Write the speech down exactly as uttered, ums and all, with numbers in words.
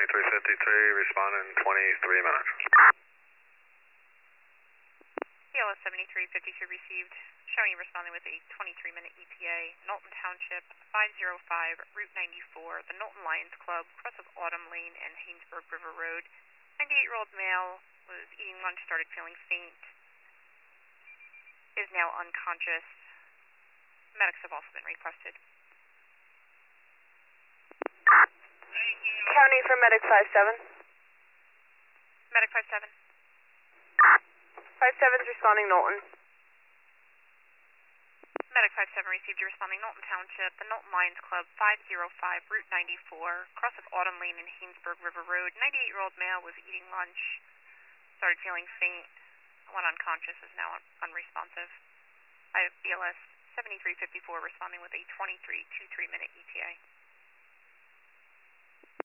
seventy-three fifty-three, responding twenty-three minutes. C L S seventy-three fifty-three received, showing you responding with a twenty-three minute E T A, Knowlton Township, five oh five, Route ninety-four, the Knowlton Lions Club, cross of Autumn Lane and Haynesburg River Road. ninety-eight-year-old male was eating lunch, started feeling faint, is now unconscious. Medics have also been requested. County for Medic five seven. Medic five seven. five seven is responding Knowlton. Medic five seven received, you responding Knowlton Township, the Knowlton Lions Club, five oh five, Route ninety-four, cross of Autumn Lane and Haynesburg River Road. ninety-eight-year-old male was eating lunch, started feeling faint, went unconscious, is now unresponsive. I have B L S seventy-three fifty-four responding with a twenty-three twenty-three minute E T A.